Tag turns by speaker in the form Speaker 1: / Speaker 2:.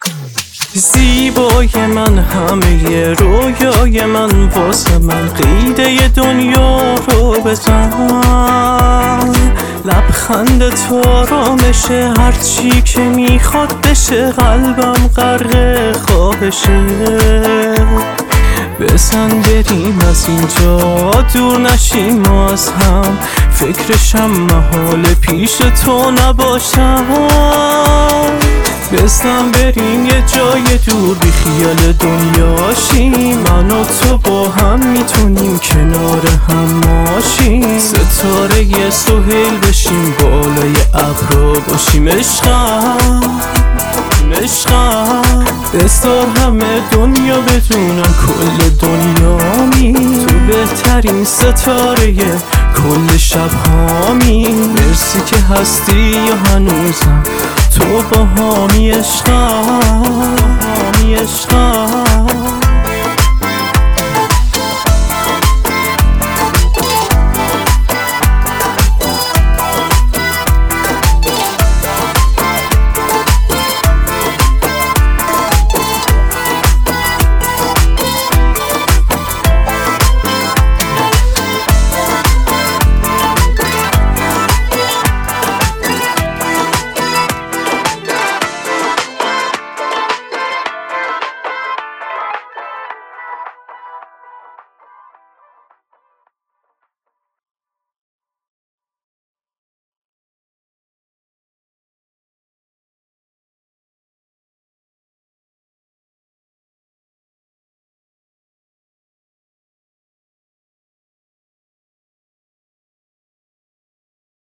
Speaker 1: زیبای من، همه رویای من، واسه من قیده دنیا رو بزن. لبخند تو آرامشه، هرچی که میخواد بشه، قلبم غرق خواهشه. بزن بریم از اینجا، دور نشیم ما از هم، فکرشم محال پیش تو نباشم. بزن بریم یه جای دور، بی خیال دنیاشیم، من و تو با هم میتونیم کنار هم ماشیم. ستاره سهیل بشیم، بالای ابرا باشیم، عشقم عشقم. بذار همه دنیا بدونن کل دنیامی، تو بهترین ستاره کل شب هامی. مرسی که هستی یا هنوزم تو با هامی، عشقم عشقم.